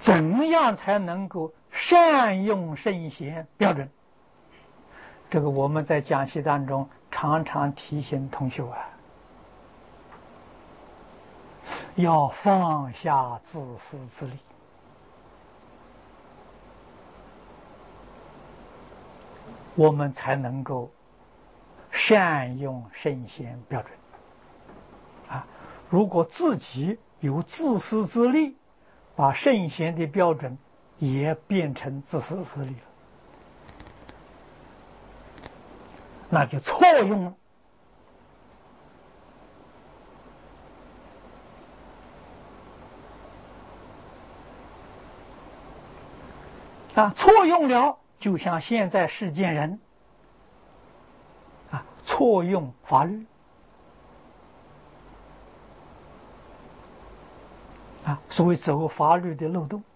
怎样才能够善用圣贤标准？这个我们在讲习当中常常提醒同学啊，要放下自私自利。我们才能够善用圣贤标准啊！如果自己有自私自利，把圣贤的标准也变成自私自利了，那就错用了啊！错用了，就像现在世间人啊，错用法律啊，所谓走法律的漏洞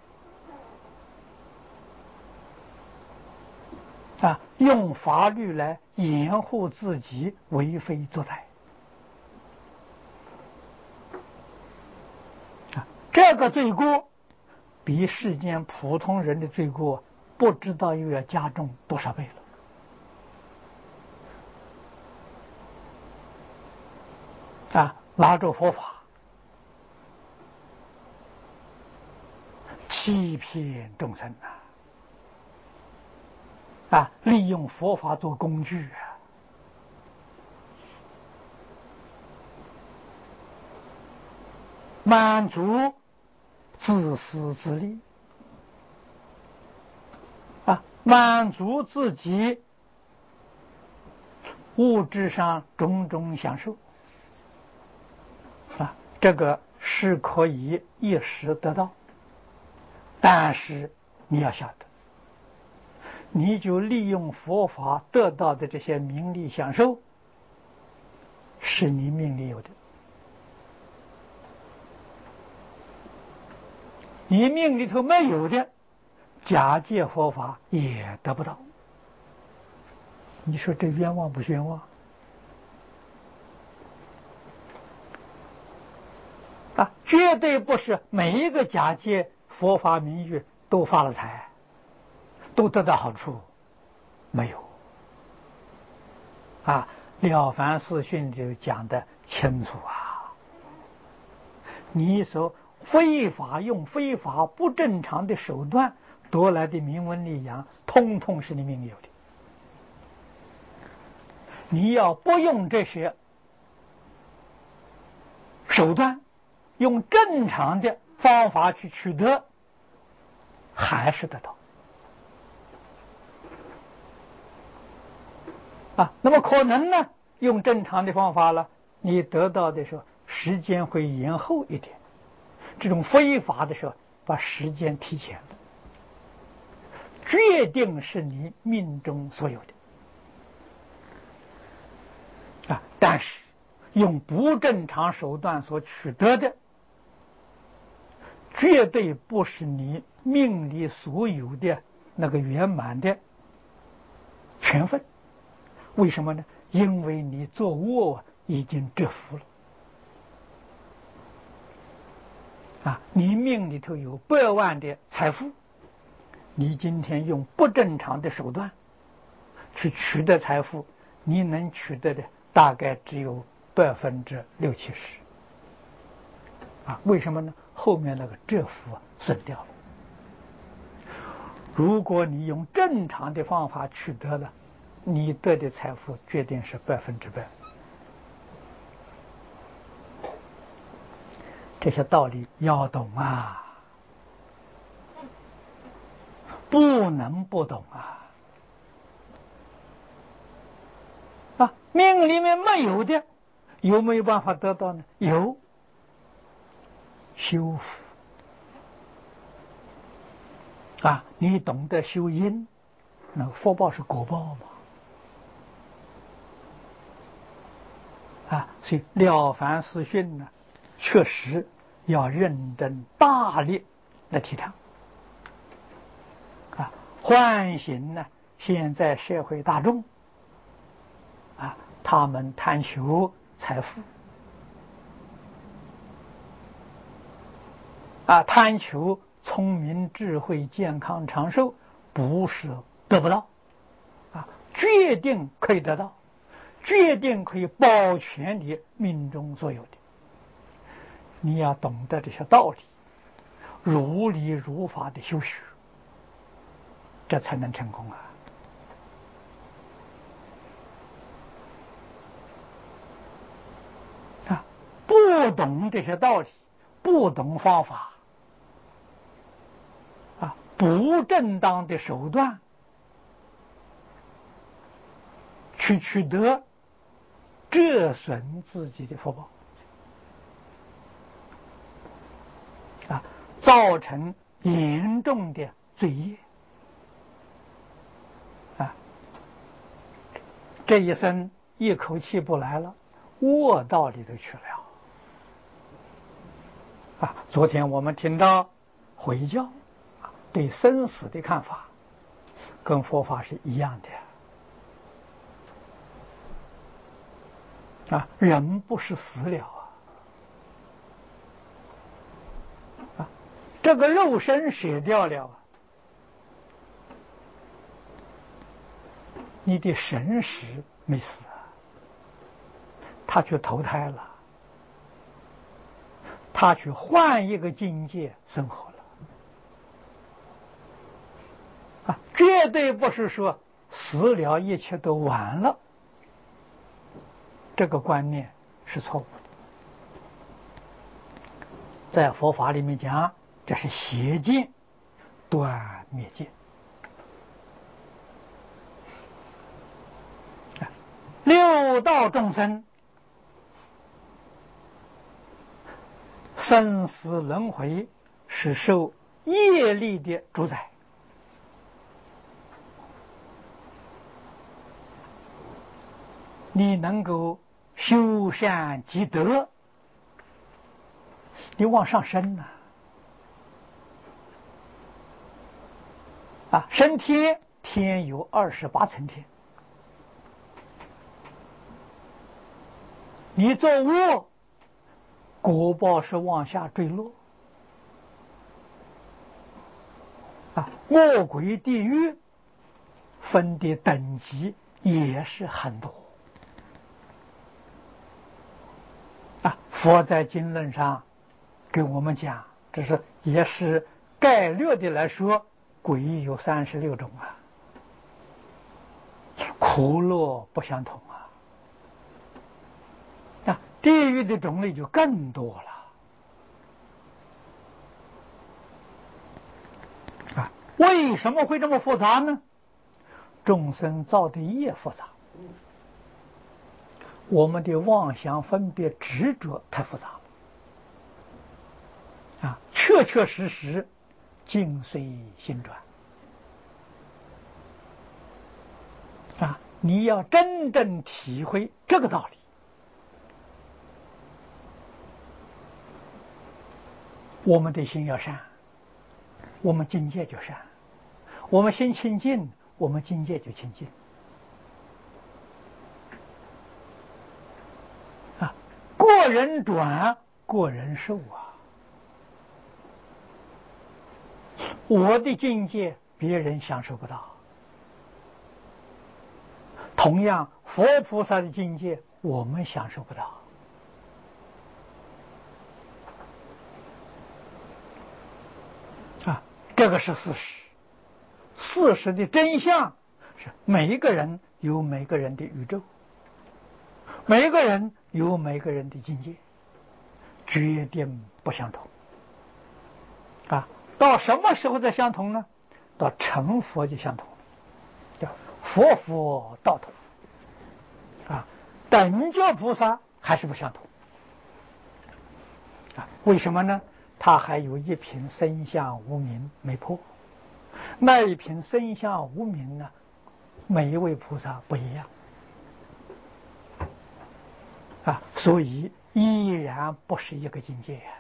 啊，用法律来掩护自己为非作歹啊，这个罪过比世间普通人的罪过不知道又要加重多少倍了啊！拿着佛法欺骗众生啊！利用佛法做工具满足自私自利啊，满足自己物质上种种享受啊，这个是可以一时得到，但是你要晓得，你就利用佛法得到的这些名利享受，是你命里有的，你命里头没有的，假借佛法也得不到。你说这冤枉不冤枉啊？绝对不是每一个假借佛法名誉都发了财，都得到好处，没有啊。了凡四训就讲得清楚啊，你所非法用非法不正常的手段得来的名闻利养，通通是你命里有的。你要不用这些手段，用正常的方法去取得，还是得到啊。那么可能呢，用正常的方法了，你得到的时候时间会延后一点，这种非法的时候把时间提前了，决定是你命中所有的啊。但是用不正常手段所取得的，绝对不是你命里所有的那个圆满的权分。为什么呢？因为你做恶已经折服了啊！你命里头有100万的财富，你今天用不正常的手段去取得财富，你能取得的大概只有60%-70%啊！为什么呢？后面那个折服损掉了。如果你用正常的方法取得了，你得的财富决定是100%。这些道理要懂啊，不能不懂啊！命里面没有的，有没有办法得到呢？有，修福啊！你懂得修因，那福报是果报嘛啊！所以了凡四训呢，确实要认真大力来提倡啊！唤醒呢，现在社会大众啊，他们贪求财富啊，贪求聪明、智慧、健康、长寿，不是得不到，决定可以得到，决定可以保全你命中所有的。你要懂得这些道理，如理如法的修学，这才能成功不懂这些道理，不懂方法不正当的手段去取得，折损自己的福报造成严重的罪业这一生一口气不来了，卧道里头去了昨天我们听到回教对生死的看法，跟佛法是一样的人不是死了这个肉身舍掉了你的神识没死他去投胎了，他去换一个境界生活了绝对不是说死了一切都完了，这个观念是错误的。在佛法里面讲，这是邪见，断灭见。六道众生生死轮回是受业力的主宰，你能够修善积德，你往上升升天，天有28层天，你做恶，果报是往下坠落恶鬼地狱分的等级也是很多佛在经论上给我们讲，这是也是概略的来说，鬼有36种苦乐不相同地狱的种类就更多了为什么会这么复杂呢？众生造的业复杂，我们的妄想分别执着太复杂了确确实实境随心转你要真正体会这个道理，我们的心要善，我们境界就善；我们心清净，我们境界就清净过人转，过人受我的境界别人享受不到，同样佛菩萨的境界我们享受不到这个是事实。事实的真相是每一个人有每个人的宇宙，每一个人有每个人的境界，决定不相同到什么时候才相同呢？到成佛就相同了，叫佛佛道同等觉菩萨还是不相同为什么呢？他还有一品身相无明没破，那一品身相无明呢，每一位菩萨不一样所以依然不是一个境界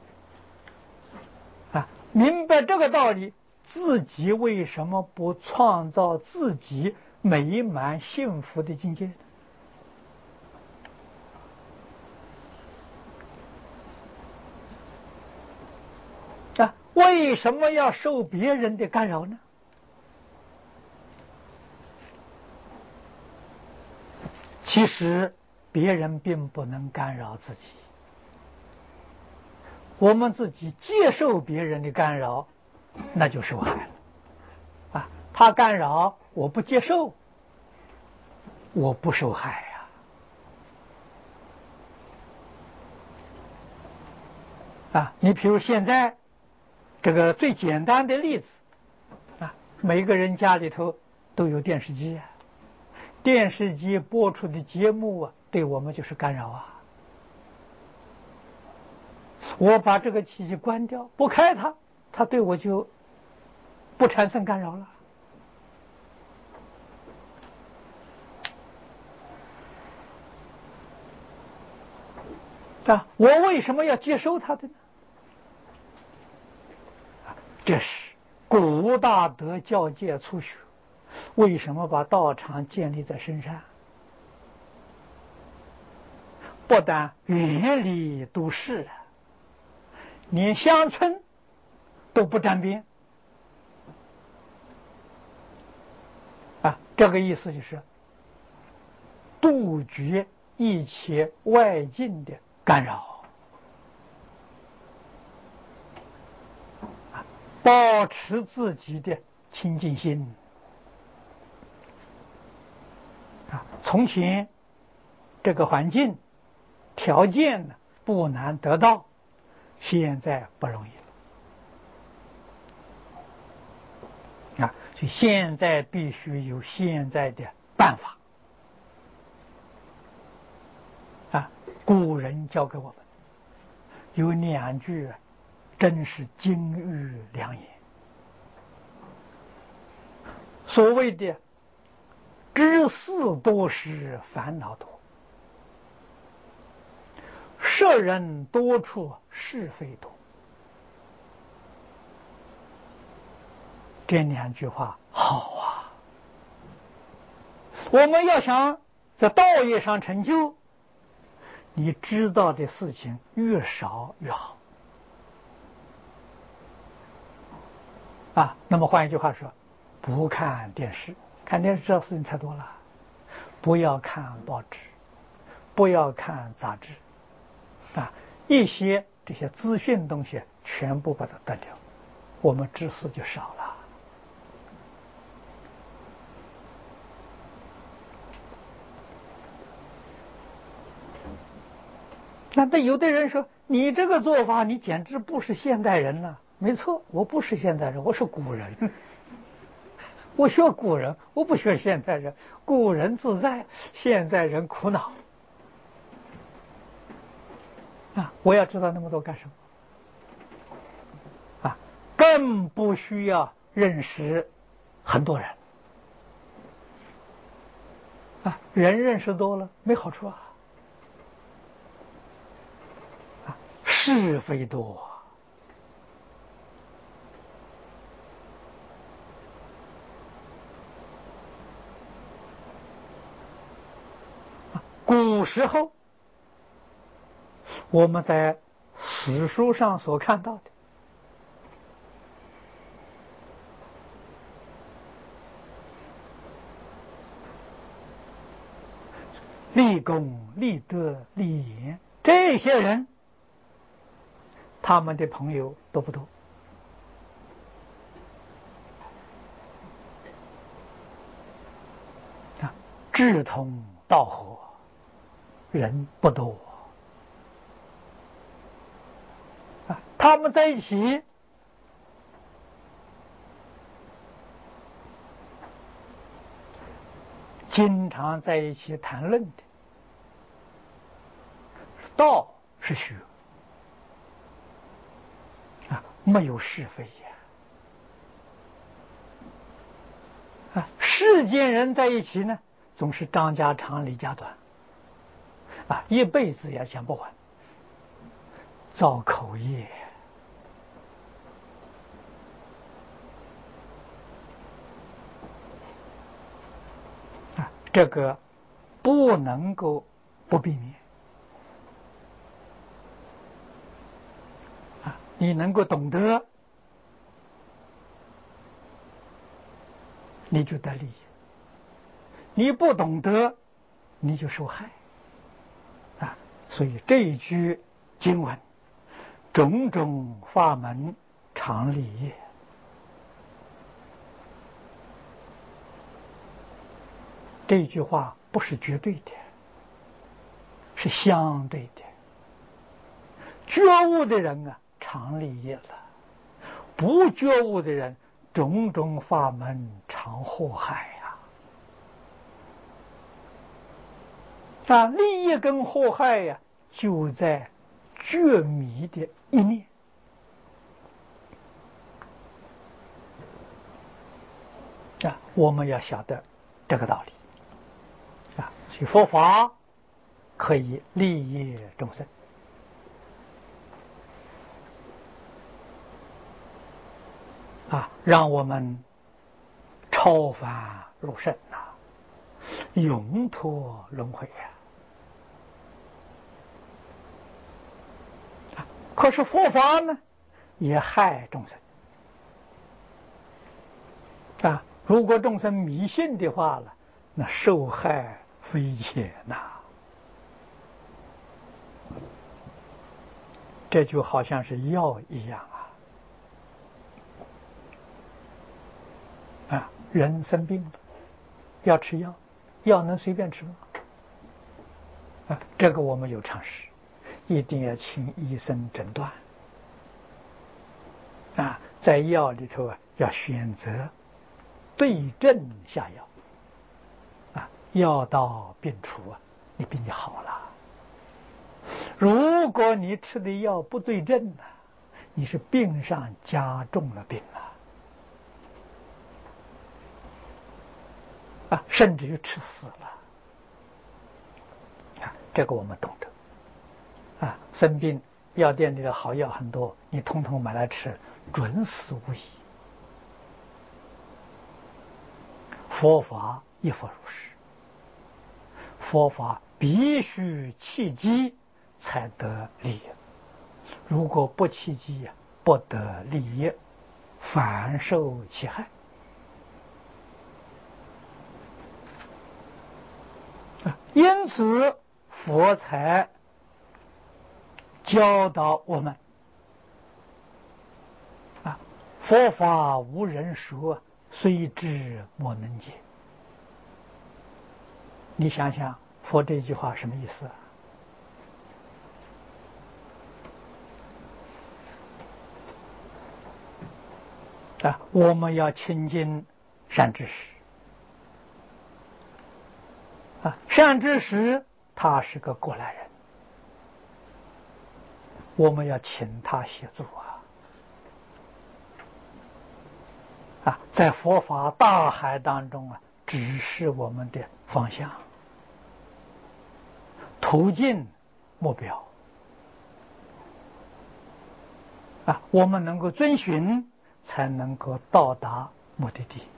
明白这个道理，自己为什么不创造自己美满幸福的境界为什么要受别人的干扰呢？其实别人并不能干扰自己，我们自己接受别人的干扰，那就受害了。他干扰我不接受，我不受害呀。你比如现在这个最简单的例子每个人家里头都有电视机电视机播出的节目对我们就是干扰我把这个机器关掉，不开它，它对我就不产生干扰了。我为什么要接受它的呢？这是古大德教诫初学，为什么把道场建立在深山？不但远离都市连乡村都不沾边这个意思就是杜绝一切外境的干扰，保持自己的清净心从前这个环境条件呢不难得到，现在不容易了所以现在必须有现在的办法古人教给我们有2句真是金玉良言，所谓的知事多时烦恼多，识人多处是非多。这2句话好我们要想在道业上成就，你知道的事情越少越好那么换一句话说，不看电视，看电视知道事情太多了，不要看报纸，不要看杂志一些这些资讯东西全部把它断掉，我们知识就少了那有的人说你这个做法你简直不是现代人了。没错，我不是现代人，我是古人我学古人，我不学现代人。古人自在，现代人苦恼我要知道那么多干什么更不需要认识很多人人认识多了没好处是非多古时候我们在史书上所看到的立功立德立言，这些人他们的朋友多不多志同道合人不多他们在一起经常在一起谈论的道是学没有是非世间人在一起呢总是张家长李家短一辈子也讲不完，造口业这个不能够不避免你能够懂得你就得利益；你不懂得，你就受害。啊，所以这一句经文，种种法门常利益。这句话不是绝对的，是相对的。觉悟的人啊，常利益了；不觉悟的人，种种法门常祸害呀。利益跟祸害呀，就在觉迷的一念。我们要晓得这个道理。所以佛法可以利益众生。让我们超凡入圣永脱轮回可是佛法呢，也害众生如果众生迷信的话了，那受害非浅这就好像是药一样人生病了要吃药，药能随便吃吗？这个我们有常识，一定要请医生诊断在药里头要选择对症下药药到病除你病就好了。如果你吃的药不对症你是病上加重了病甚至于吃死了这个我们懂得生病药店里的好药很多，你统统买来吃，准死无疑。佛法亦复如是，佛法必须契机才得利益，如果不契机不得利益，反受其害。因此佛才教导我们佛法无人说，虽知莫能解。你想想佛这句话什么意思我们要亲近善知识善知识他是个过来人，我们要请他协助在佛法大海当中指示我们的方向、途径、目标我们能够遵循，才能够到达目的地。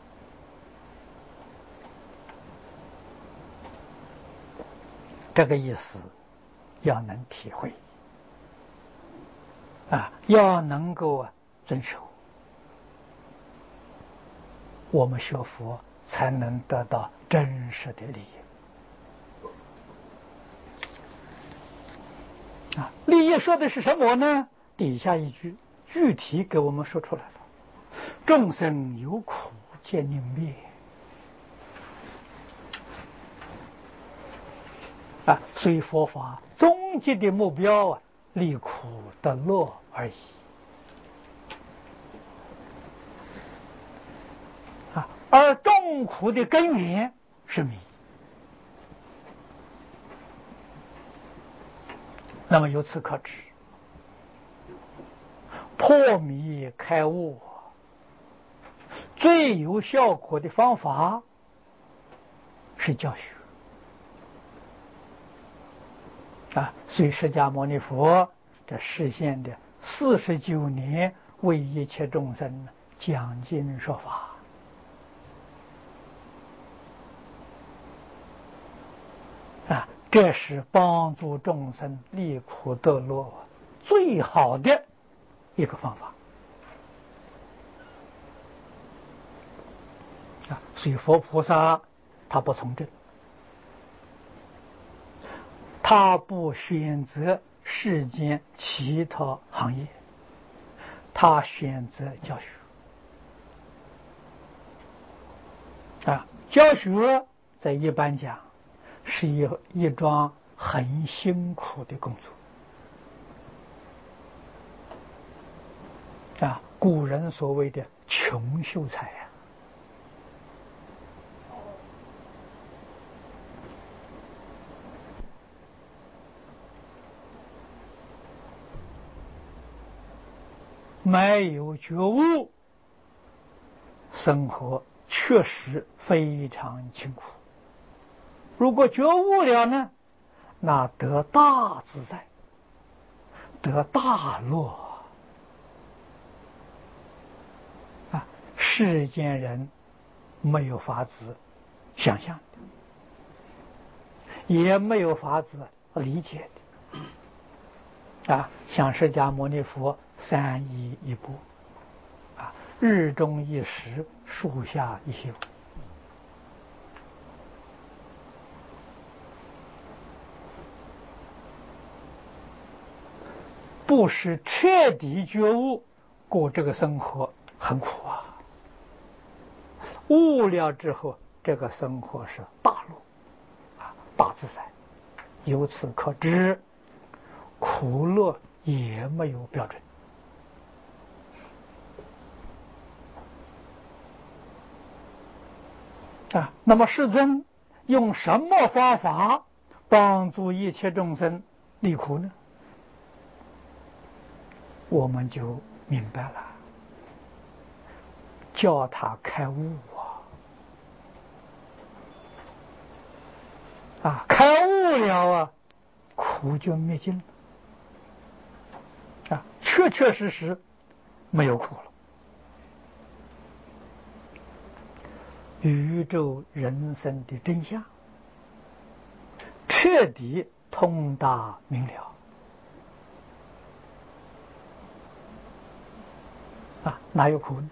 这个意思要能体会要能够遵守，我们学佛才能得到真实的利益利益说的是什么呢？底下一句具体给我们说出来了：众生有苦见宁灭所以佛法终极的目标离苦得乐而已而众苦的根源是迷。那么由此可知，破迷开悟最有效果的方法是教学所以释迦牟尼佛这示现的49年为一切众生讲经说法这是帮助众生离苦得乐最好的一个方法所以佛菩萨他不从政，他不选择世间其他行业，他选择教学。教学在一般讲是一桩很辛苦的工作。古人所谓的穷秀才没有觉悟，生活确实非常辛苦。如果觉悟了呢，那得大自在，得大乐。世间人没有法子想象的，也没有法子理解的。像释迦牟尼佛三衣一钵，日中一时，树下一宿。不是彻底觉悟，过这个生活很苦悟了之后，这个生活是大乐大自在。由此可知，苦乐也没有标准。那么世尊用什么方法帮助一切众生离苦呢？我们就明白了，叫他开悟开悟了苦就灭尽了确确实实没有苦了。宇宙人生的真相彻底通达明了哪有苦呢？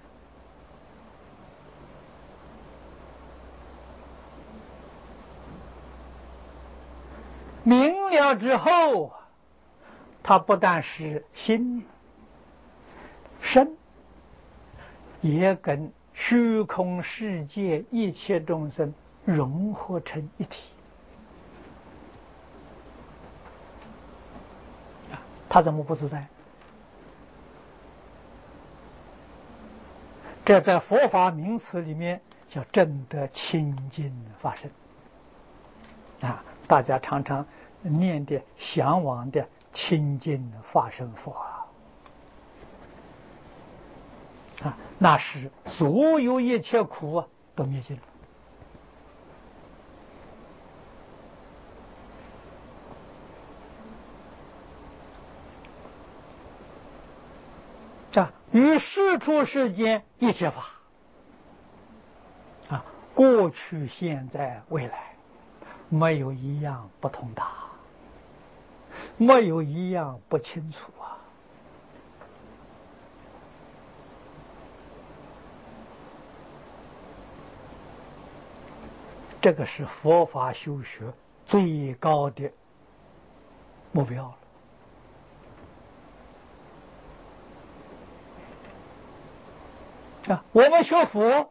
明了之后，它不但是心身，也跟虚空世界一切众生融合成一体。他怎么不自在？这在佛法名词里面叫证得清净法身大家常常念的向往的清净法身佛那是所有一切苦都灭尽了。于世出世间一切法过去现在未来，没有一样不通达，没有一样不清楚这个是佛法修学最高的目标了我们学佛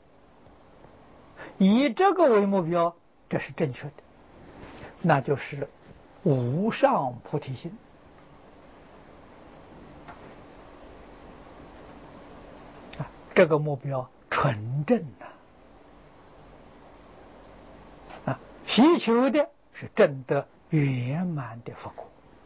以这个为目标，这是正确的，那就是无上菩提心这个目标纯正祈求的是证得圆满的佛果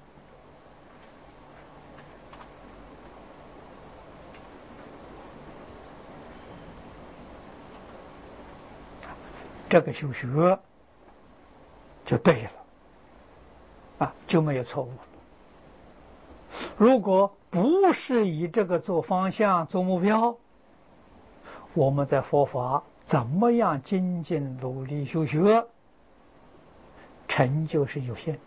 这个修学就对了就没有错误了。如果不是以这个做方向做目标，我们在佛法怎么样精进努力修学，成就是有限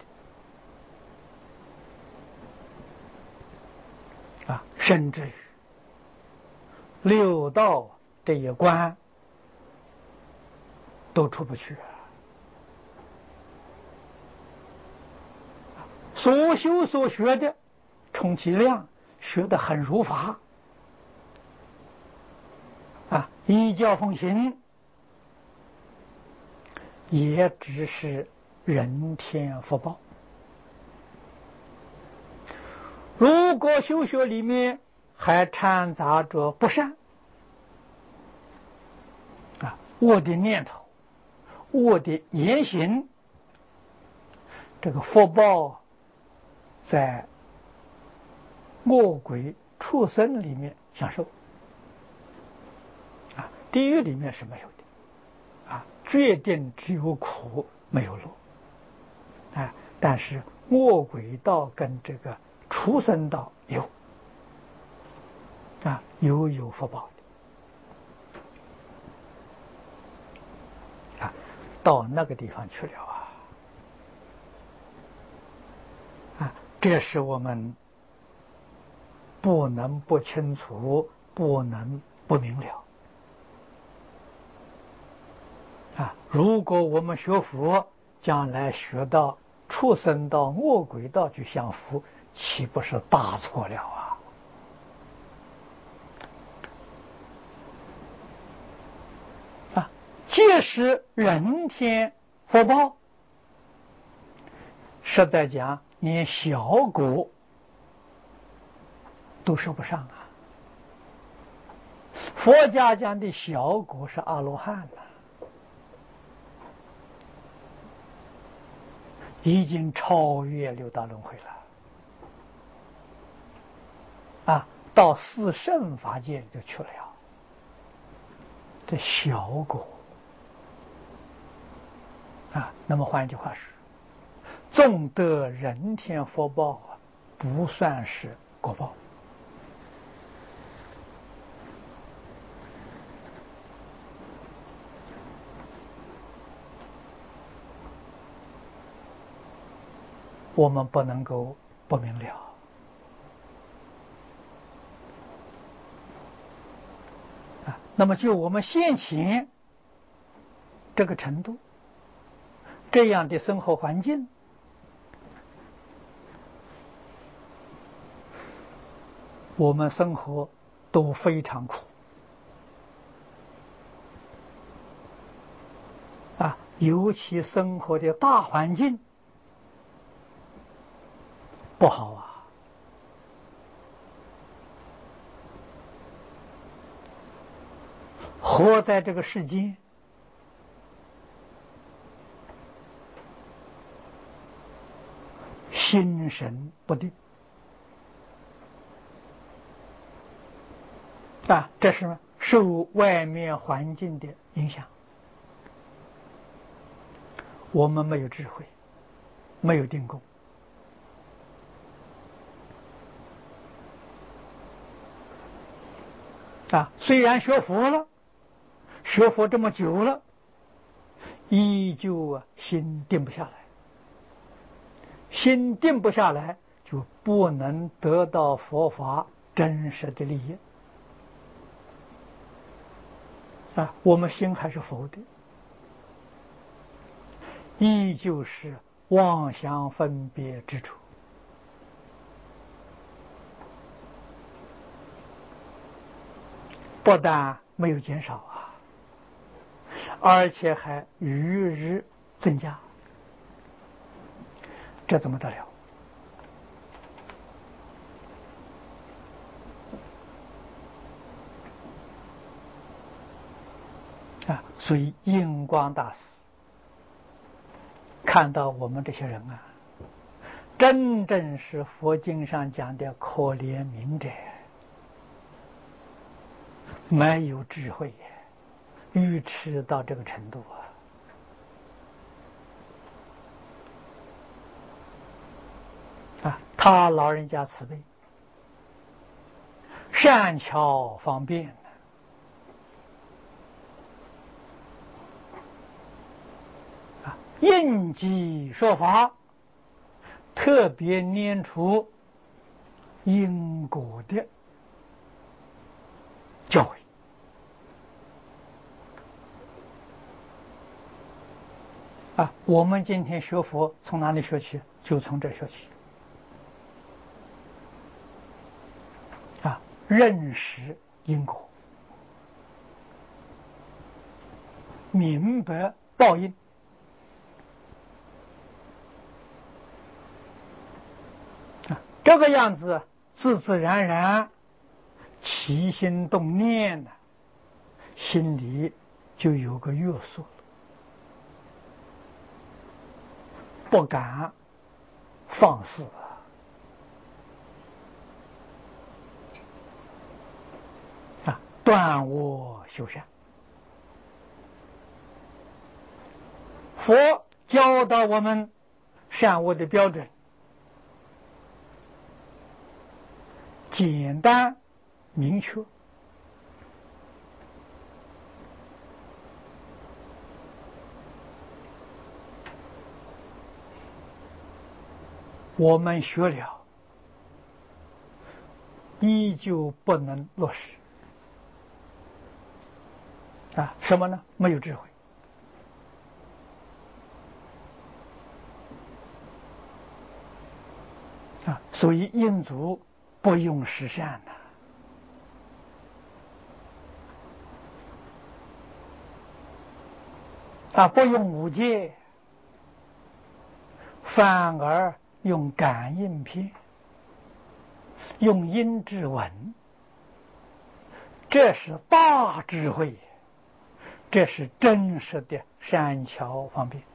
的甚至于六道这一关都出不去。所修所学的，充其量学得很如法依教奉行，也只是人天福报。如果修学里面还掺杂着不善恶的念头、恶的言行，这个福报在恶鬼畜生里面享受地狱里面是没有的决定只有苦没有乐但是恶鬼道跟这个畜生道有福报的到那个地方去了这是我们不能不清楚，不能不明了如果我们学佛，将来学到畜生道、恶鬼道去享福，岂不是大错了皆是人天福报，实在讲，连小果都说不上佛家讲的小果是阿罗汉已经超越六道轮回了到四圣法界就去了这小果那么换一句话说，纵得人天福报不算是果报我们不能够不明了那么就我们现前这个程度，这样的生活环境，我们生活都非常苦尤其生活的大环境不好活在这个世间心神不定这是受外面环境的影响，我们没有智慧，没有定功虽然学佛了，学佛这么久了，依旧心定不下来，心定不下来，就不能得到佛法真实的利益我们心还是佛的，依旧是妄想分别之处不但没有减少而且还与日增加，这怎么得了所以印光大师看到我们这些人真正是佛经上讲的可怜悯者，没有智慧愚痴到这个程度他老人家慈悲，善巧方便应机说法，特别念出因果的教诲我们今天学佛从哪里学起？就从这学起。认识因果，明白报应。这个样子，自自然然起心动念呢，心里就有个约束了，不敢放肆断恶修善。佛教导我们善恶的标准，简单明确。我们学了，依旧不能落实。什么呢？没有智慧。所以印祖不用十善不用五戒，反而用感应篇，用因之文，这是大智慧，这是真实的善巧方便。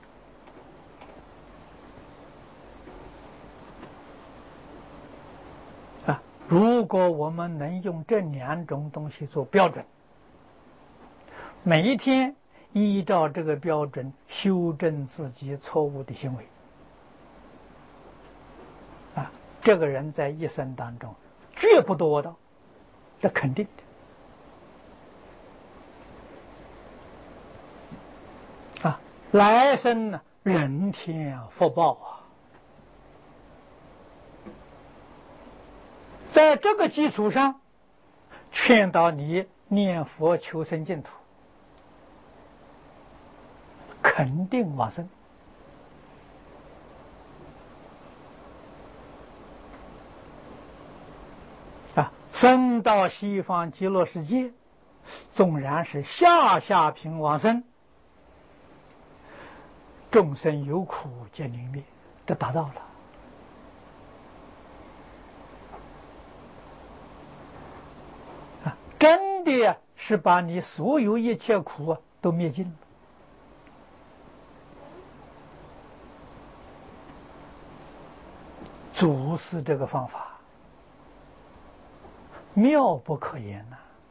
如果我们能用这两种东西做标准，每一天依照这个标准修正自己错误的行为，这个人在一生当中绝不堕道，这肯定的。来生呢，人天福报在这个基础上，劝导你念佛求生净土，肯定往生。生到西方极乐世界，纵然是下品往生，众生有苦皆宁灭，这达到了。真的是把你所有一切苦都灭尽了。祖师这个方法妙不可言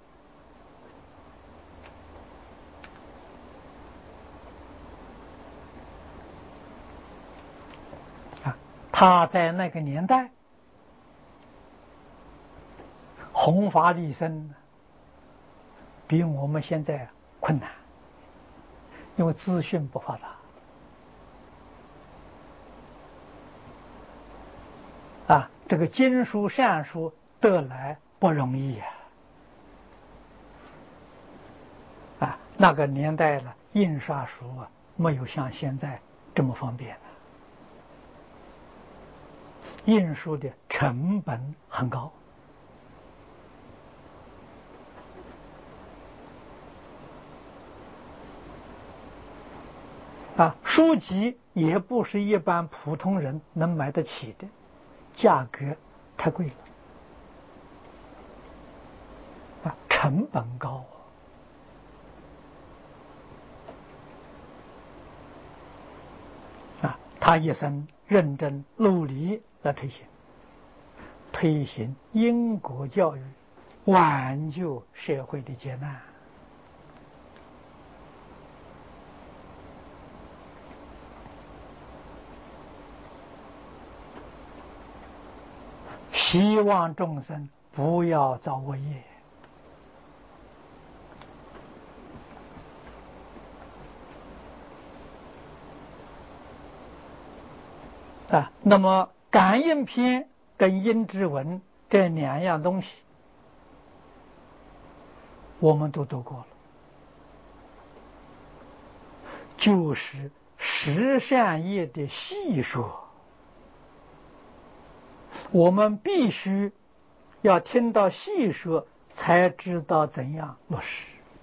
他在那个年代弘法利生比我们现在困难，因为资讯不发达。这个经书善书得来不容易那个年代的印刷书没有像现在这么方便印书的成本很高书籍也不是一般普通人能买得起的，价格太贵了成本高他一生认真努力来推行因果教育，挽救社会的劫难。希望众生不要造恶业那么感应篇跟因之文这两样东西我们都读过了，就是十善业的细说，我们必须要听到细说，才知道怎样落实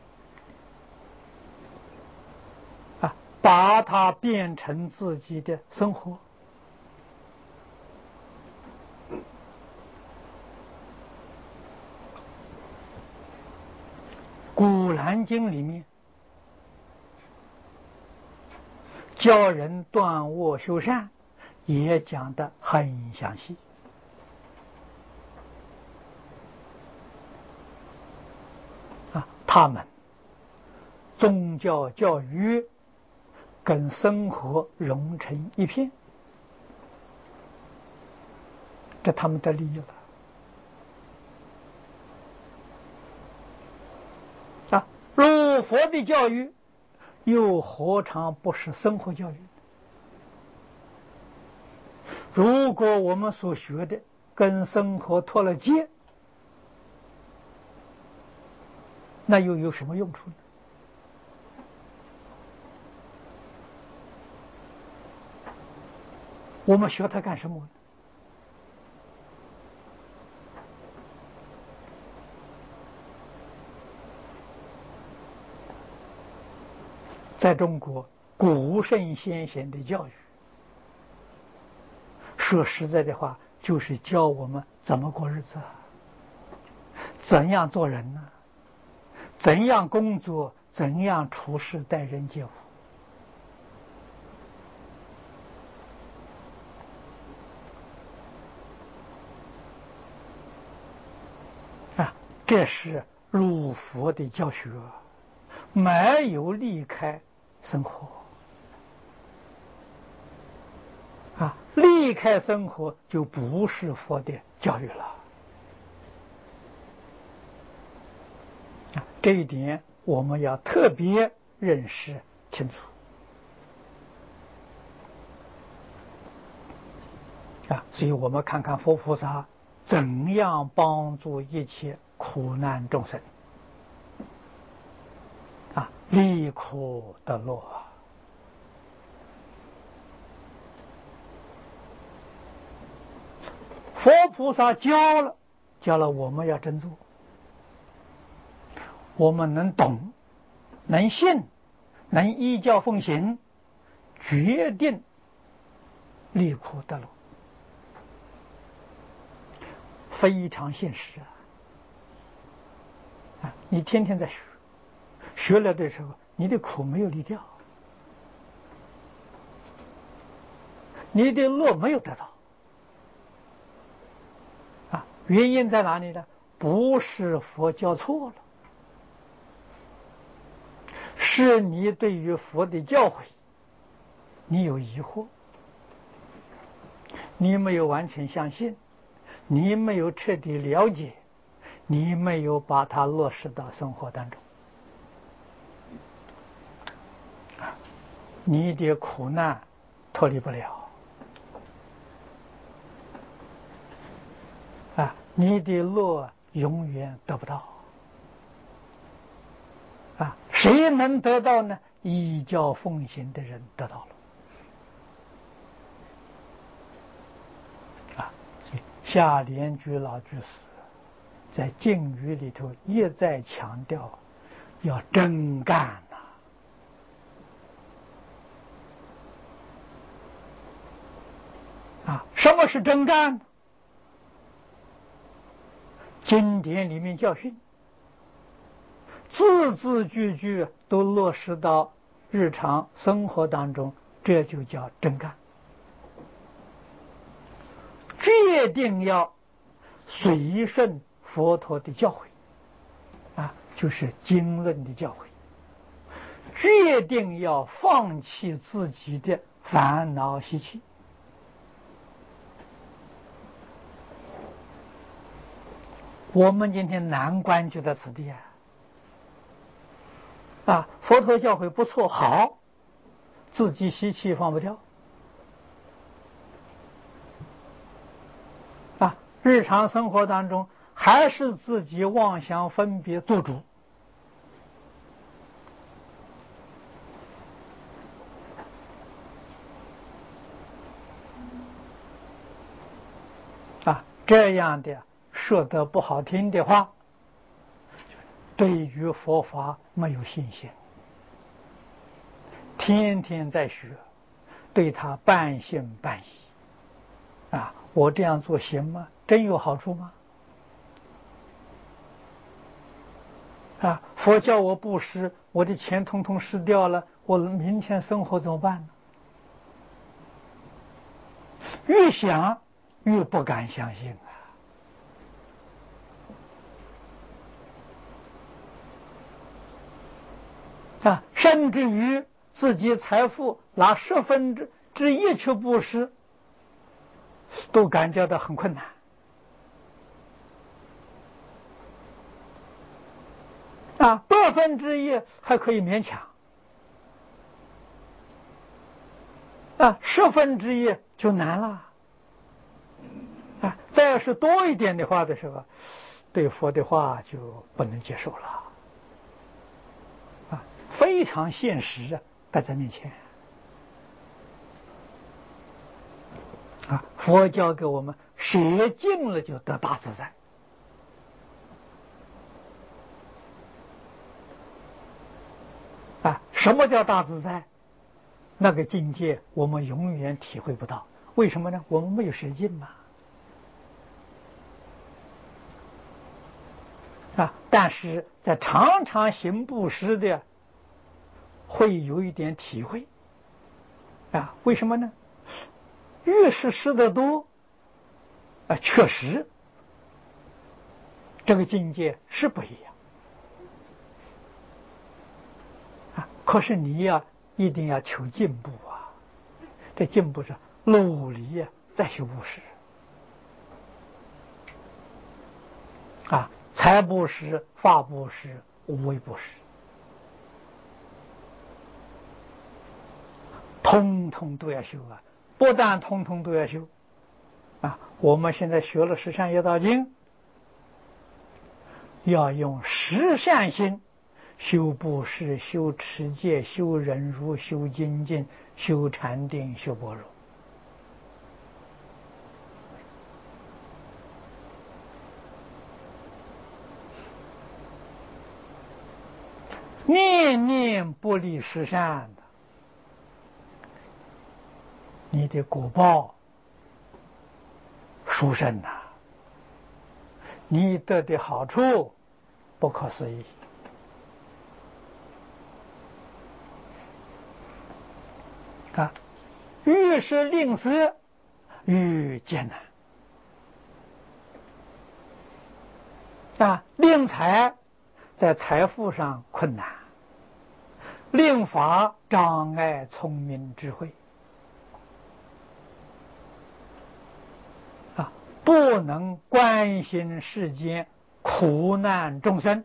把它变成自己的生活。古兰经里面教人断恶修善，也讲得很详细。他们宗教教育跟生活融成一片，这他们的利益了。儒佛的教育又何尝不是生活教育？如果我们所学的跟生活脱了节，那又有什么用处呢？我们学它干什么呢？在中国古圣先贤的教育，说实在的话，就是教我们怎么过日子，怎样做人呢？怎样工作？怎样处事待人接物？这是儒佛的教学，没有离开生活离开生活就不是佛的教育了这一点我们要特别认识清楚所以我们看看佛菩萨怎样帮助一切苦难众生离苦得乐佛菩萨教了我们要真做，我们能懂，能信，能依教奉行，决定离苦得乐，非常现实你天天在学了的时候，你的苦没有离掉，你的乐没有得到原因在哪里呢？不是佛教错了，是你对于佛的教诲你有疑惑，你没有完全相信，你没有彻底了解，你没有把它落实到生活当中你的苦难脱离不了你的乐永远得不到谁能得到呢？依教奉行的人得到了所以下莲居老居士在敬语里头一再强调要真干什么是真干？经典里面教训字字句句都落实到日常生活当中，这就叫真干。决定要随顺佛陀的教诲就是经论的教诲，决定要放弃自己的烦恼习气我们今天难关就在此地佛陀教诲不错好，自己习气放不掉日常生活当中还是自己妄想分别做主这样的说得不好听的话，对于佛法没有信心，天天在学，对他半信半疑。我这样做行吗？真有好处吗？佛教我布施，我的钱统统失掉了，我明天生活怎么办呢？越想越不敢相信甚至于自己财富拿1/10去布施，都感觉到很困难。1/10还可以勉强1/10就难了再要是多一点的话的时候，对佛的话就不能接受了非常现实摆在面前佛教给我们舍尽了就得大自在什么叫大自在？那个境界我们永远体会不到。为什么呢？我们没有舍尽嘛但是在常常行布施的会有一点体会为什么呢？越是施得多确实这个境界是不一样可是你一定要求进步这进步是努力再修布施财布施、法布施、无为布施，通通都要修不但通通都要修我们现在学了十善业道经，要用十善心修布施、修持戒、修忍辱、修精进、修禅定、修般若。念念不离十善，你的果报殊胜你得的好处不可思议越是吝啬越艰难吝财在财富上困难，吝法障碍聪明智慧不能关心世间苦难众生，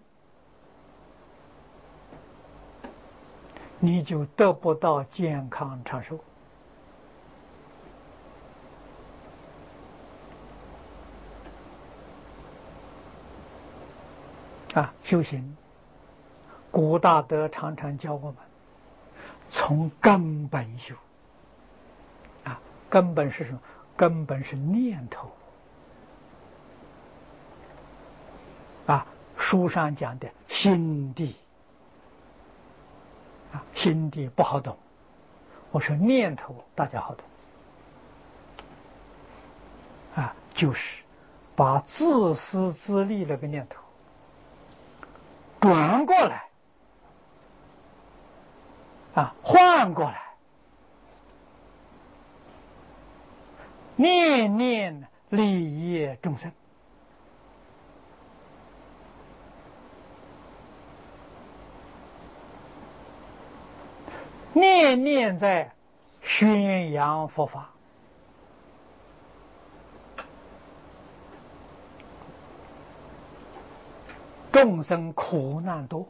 你就得不到健康长寿修行古大德常常教我们从根本修根本是什么？根本是念头书上讲的心地心地不好懂，我说念头大家好懂就是把自私自利那个念头转过来换过来，念念利益众生，念念在宣扬佛法，众生苦难多，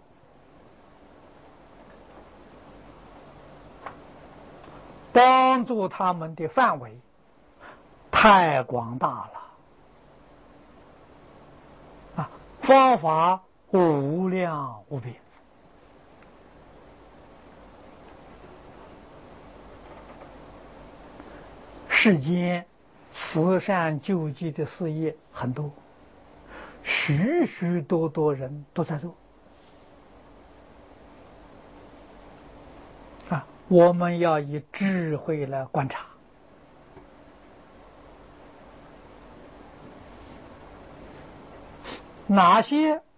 帮助他们的范围太广大了方法无量无边世间慈善救济的事业很多，许许多多人都在做啊。我们要以智慧来观察，哪些